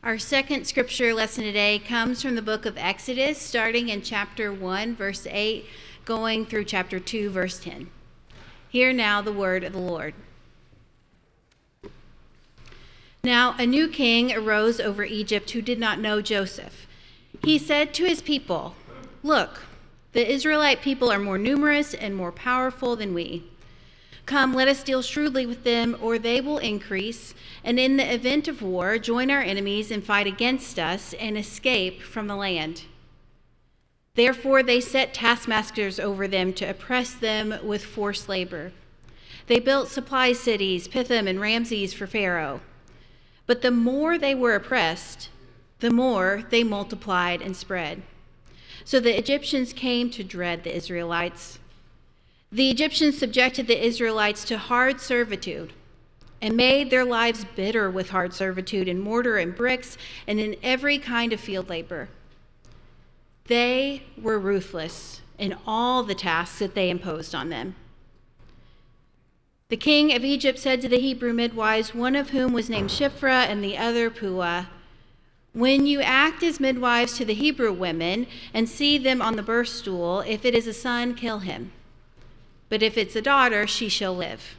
Our second scripture lesson today comes from the book of Exodus, starting in chapter 1, verse 8, going through chapter 2, verse 10. Hear now the word of the Lord. Now a new king arose over Egypt who did not know Joseph. He said to his people, "Look, the Israelite people are more numerous and more powerful than we. Come, let us deal shrewdly with them, or they will increase, and in the event of war, join our enemies and fight against us and escape from the land." Therefore they set taskmasters over them to oppress them with forced labor. They built supply cities, Pithom and Ramses, for Pharaoh. But the more they were oppressed, the more they multiplied and spread. So the Egyptians came to dread the Israelites. The Egyptians subjected the Israelites to hard servitude and made their lives bitter with hard servitude in mortar and bricks and in every kind of field labor. They were ruthless in all the tasks that they imposed on them. The king of Egypt said to the Hebrew midwives, one of whom was named Shiphrah and the other Puah, "When you act as midwives to the Hebrew women and see them on the birth stool, if it is a son, kill him. But if it's a daughter, she shall live."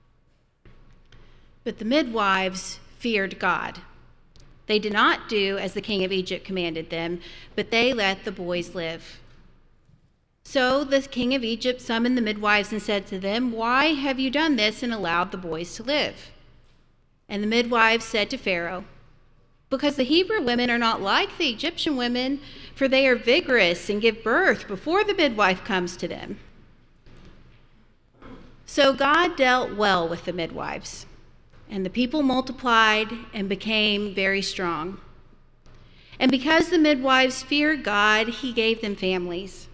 But the midwives feared God. They did not do as the king of Egypt commanded them, but they let the boys live. So the king of Egypt summoned the midwives and said to them, "Why have you done this and allowed the boys to live?" And the midwives said to Pharaoh, "Because the Hebrew women are not like the Egyptian women, for they are vigorous and give birth before the midwife comes to them." So God dealt well with the midwives, and the people multiplied and became very strong. And because the midwives feared God, he gave them families.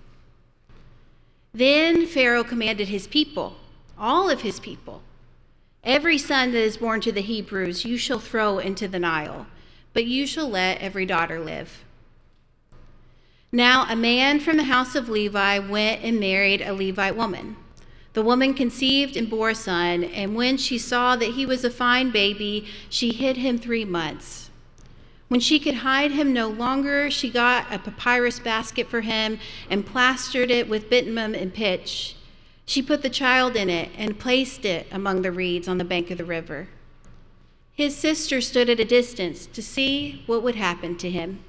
Then Pharaoh commanded his people, all of his people, "Every son that is born to the Hebrews you shall throw into the Nile, but you shall let every daughter live." Now a man from the house of Levi went and married a Levite woman. The woman conceived and bore a son, and when she saw that he was a fine baby, she hid him 3 months. When she could hide him no longer, she got a papyrus basket for him and plastered it with bitumen and pitch. She put the child in it and placed it among the reeds on the bank of the river. His sister stood at a distance to see what would happen to him.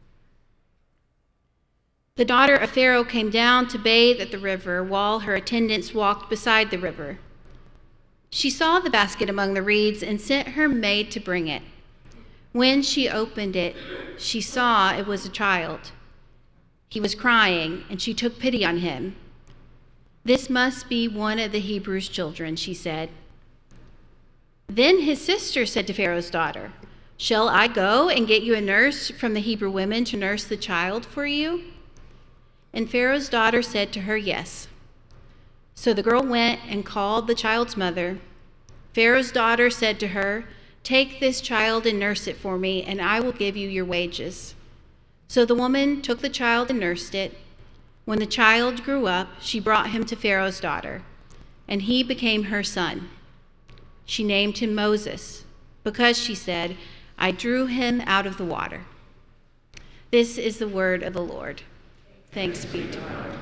The daughter of Pharaoh came down to bathe at the river while her attendants walked beside the river. She saw the basket among the reeds and sent her maid to bring it. When she opened it, she saw it was a child. He was crying, and she took pity on him. "This must be one of the Hebrews' children," she said. Then his sister said to Pharaoh's daughter, "Shall I go and get you a nurse from the Hebrew women to nurse the child for you?" And Pharaoh's daughter said to her, "Yes." So the girl went and called the child's mother. Pharaoh's daughter said to her, "Take this child and nurse it for me, and I will give you your wages." So the woman took the child and nursed it. When the child grew up, she brought him to Pharaoh's daughter, and he became her son. She named him Moses, because she said, "I drew him out of the water." This is the word of the Lord. Thanks be to God.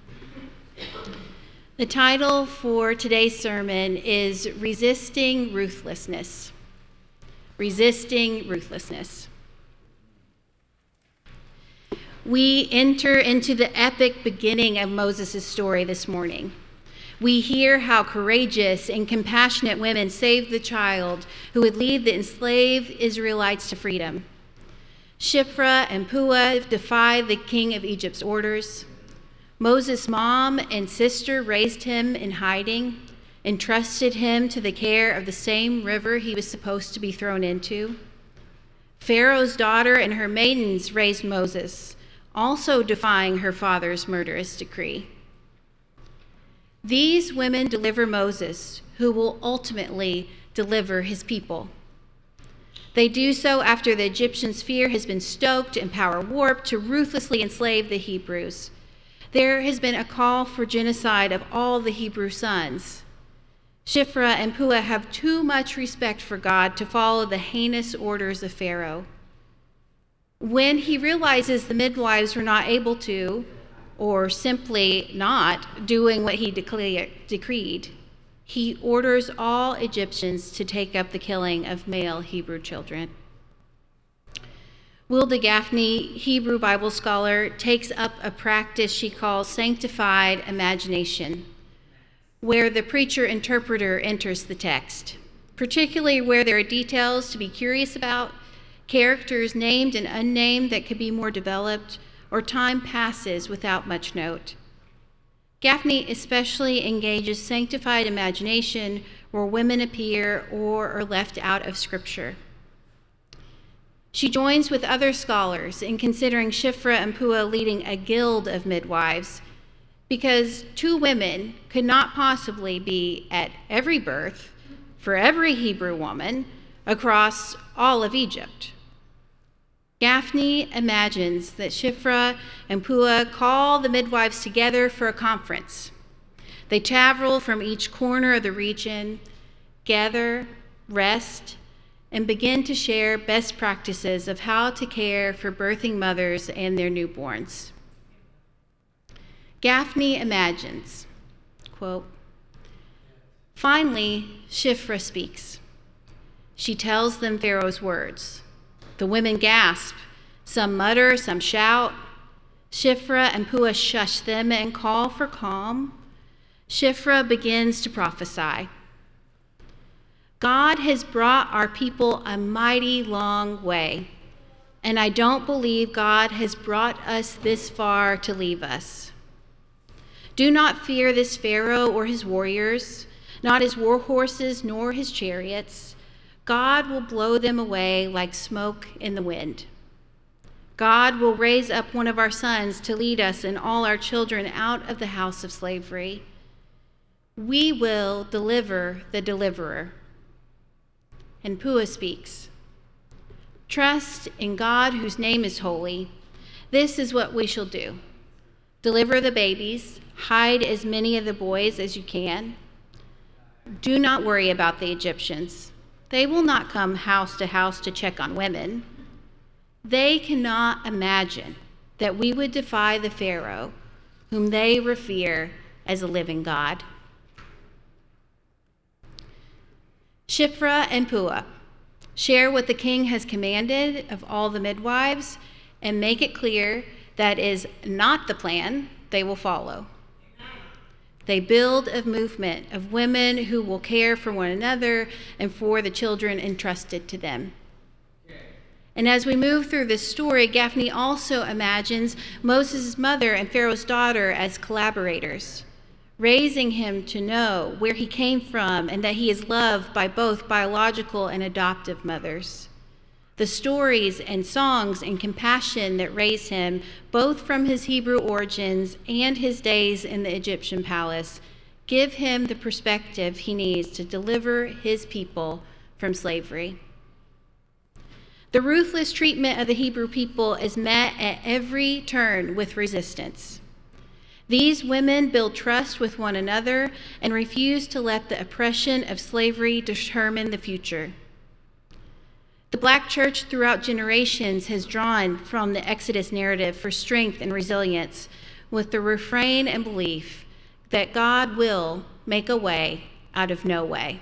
The title for today's sermon is Resisting Ruthlessness. Resisting Ruthlessness. We enter into the epic beginning of Moses' story this morning. We hear how courageous and compassionate women saved the child who would lead the enslaved Israelites to freedom. Shiphrah and Puah defied the king of Egypt's orders. Moses' mom and sister raised him in hiding, entrusted him to the care of the same river he was supposed to be thrown into. Pharaoh's daughter and her maidens raised Moses, also defying her father's murderous decree. These women deliver Moses, who will ultimately deliver his people. They do so after the Egyptians' fear has been stoked and power warped to ruthlessly enslave the Hebrews. There has been a call for genocide of all the Hebrew sons. Shiphrah and Puah have too much respect for God to follow the heinous orders of Pharaoh. When he realizes the midwives were not able to, or simply not doing what he decreed, he orders all Egyptians to take up the killing of male Hebrew children. Wilda Gaffney, Hebrew Bible scholar, takes up a practice she calls sanctified imagination, where the preacher-interpreter enters the text, particularly where there are details to be curious about, characters named and unnamed that could be more developed, or time passes without much note. Gaffney especially engages sanctified imagination where women appear or are left out of Scripture. She joins with other scholars in considering Shiphrah and Puah leading a guild of midwives, because two women could not possibly be at every birth for every Hebrew woman across all of Egypt. Gaffney imagines that Shiphrah and Puah call the midwives together for a conference. They travel from each corner of the region, gather, rest, and begin to share best practices of how to care for birthing mothers and their newborns. Gaffney imagines, quote, "Finally, Shiphrah speaks. She tells them Pharaoh's words. The women gasp. Some mutter, some shout. Shiphrah and Puah shush them and call for calm. Shiphrah begins to prophesy. God has brought our people a mighty long way, and I don't believe God has brought us this far to leave us. Do not fear this Pharaoh or his warriors, not his war horses nor his chariots. God will blow them away like smoke in the wind. God will raise up one of our sons to lead us and all our children out of the house of slavery. We will deliver the deliverer." And Puah speaks, "Trust in God whose name is holy. This is what we shall do. Deliver the babies, hide as many of the boys as you can. Do not worry about the Egyptians. They will not come house to check on women. They cannot imagine that we would defy the Pharaoh, whom they revere as a living God." Shiphrah and Puah share what the king has commanded of all the midwives and make it clear that is not the plan they will follow. They build a movement of women who will care for one another and for the children entrusted to them. And as we move through this story, Gaffney also imagines Moses' mother and Pharaoh's daughter as collaborators, raising him to know where he came from and that he is loved by both biological and adoptive mothers. The stories and songs and compassion that raise him, both from his Hebrew origins and his days in the Egyptian palace, give him the perspective he needs to deliver his people from slavery. The ruthless treatment of the Hebrew people is met at every turn with resistance. These women build trust with one another and refuse to let the oppression of slavery determine the future. The Black church throughout generations has drawn from the Exodus narrative for strength and resilience, with the refrain and belief that God will make a way out of no way.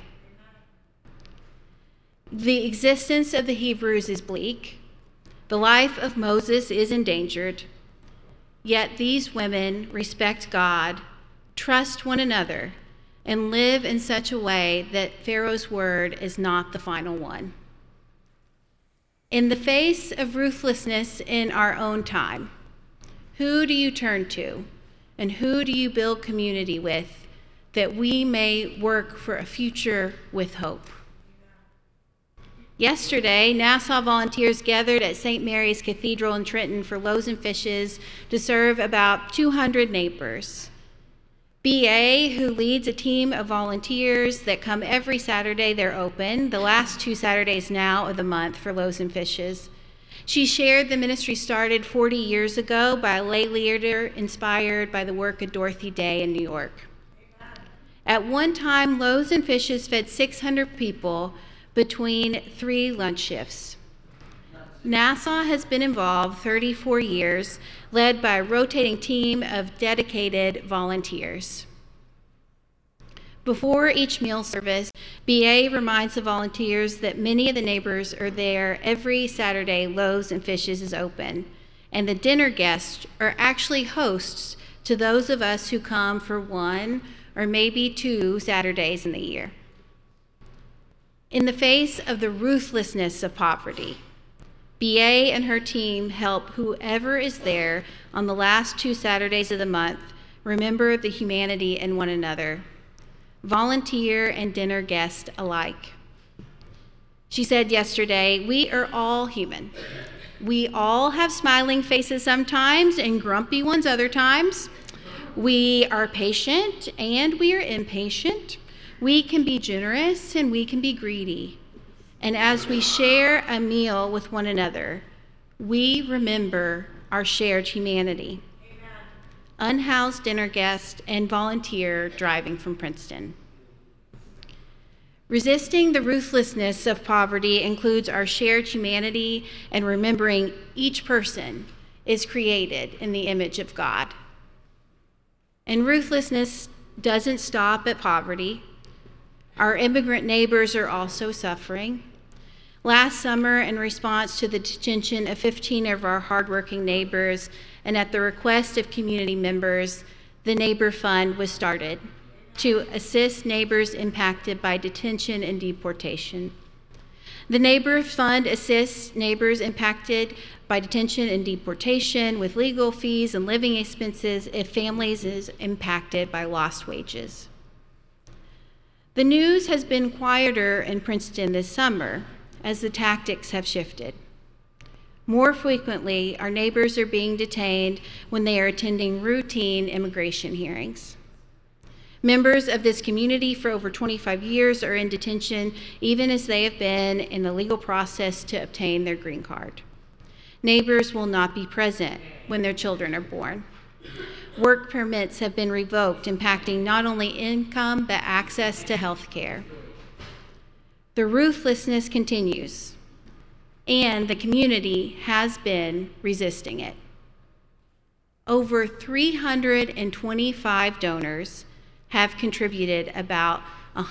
The existence of the Hebrews is bleak. The life of Moses is endangered. Yet these women respect God, trust one another, and live in such a way that Pharaoh's word is not the final one. In the face of ruthlessness in our own time, who do you turn to and who do you build community with that we may work for a future with hope? Yesterday, Nassau volunteers gathered at St. Mary's Cathedral in Trenton for Loaves and Fishes to serve about 200 neighbors. B.A., who leads a team of volunteers that come every Saturday they're open, the last 2 Saturdays now of the month for Loaves and Fishes. She shared the ministry started 40 years ago by a lay leader inspired by the work of Dorothy Day in New York. At one time, Loaves and Fishes fed 600 people between 3 lunch shifts. Nassau has been involved 34 years, led by a rotating team of dedicated volunteers. Before each meal service, BA reminds the volunteers that many of the neighbors are there every Saturday Loaves and Fishes is open, and the dinner guests are actually hosts to those of us who come for one or maybe 2 Saturdays in the year. In the face of the ruthlessness of poverty, BA and her team help whoever is there on the last 2 Saturdays of the month remember the humanity in one another, volunteer and dinner guest alike. She said yesterday, "We are all human. We all have smiling faces sometimes and grumpy ones other times. We are patient and we are impatient. We can be generous and we can be greedy. And as we share a meal with one another, we remember our shared humanity." Unhoused dinner guest and volunteer driving from Princeton. Resisting the ruthlessness of poverty includes our shared humanity and remembering each person is created in the image of God. And ruthlessness doesn't stop at poverty. Our immigrant neighbors are also suffering. Last summer, in response to the detention of 15 of our hardworking neighbors, and at the request of community members, the Neighbor Fund was started to assist neighbors impacted by detention and deportation. The Neighbor Fund assists neighbors impacted by detention and deportation with legal fees and living expenses if families is impacted by lost wages. The news has been quieter in Princeton this summer as the tactics have shifted. More frequently, our neighbors are being detained when they are attending routine immigration hearings. Members of this community for over 25 years are in detention, even as they have been in the legal process to obtain their green card. Neighbors will not be present when their children are born. Work permits have been revoked, impacting not only income but access to health care. The ruthlessness continues, and the community has been resisting it. Over 325 donors have contributed about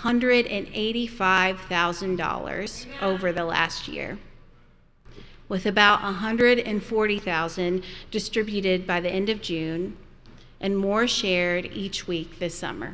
$185,000 over the last year, with about $140,000 distributed by the end of June and more shared each week this summer.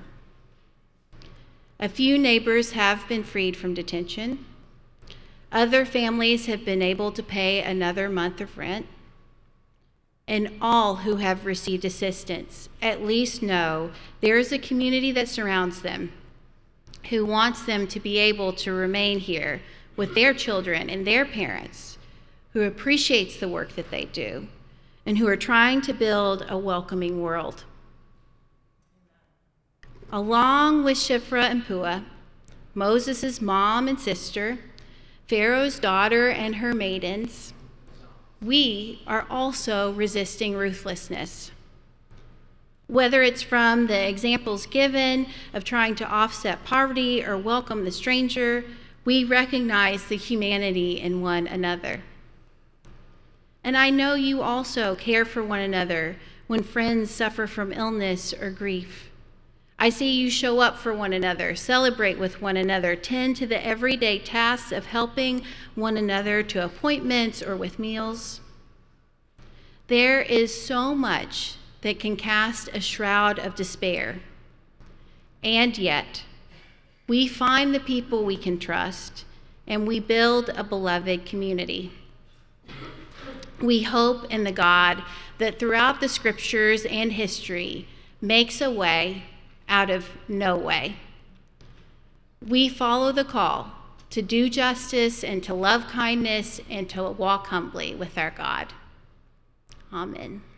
A few neighbors have been freed from detention. Other families have been able to pay another month of rent. And all who have received assistance at least know there is a community that surrounds them, who wants them to be able to remain here with their children and their parents, who appreciates the work that they do, and who are trying to build a welcoming world. Along with Shiphrah and Puah, Moses' mom and sister, Pharaoh's daughter and her maidens, we are also resisting ruthlessness. Whether it's from the examples given of trying to offset poverty or welcome the stranger, we recognize the humanity in one another. And I know you also care for one another when friends suffer from illness or grief. I see you show up for one another, celebrate with one another, tend to the everyday tasks of helping one another to appointments or with meals. There is so much that can cast a shroud of despair. And yet, we find the people we can trust, and we build a beloved community. We hope in the God that throughout the scriptures and history makes a way out of no way. We follow the call to do justice and to love kindness and to walk humbly with our God. Amen.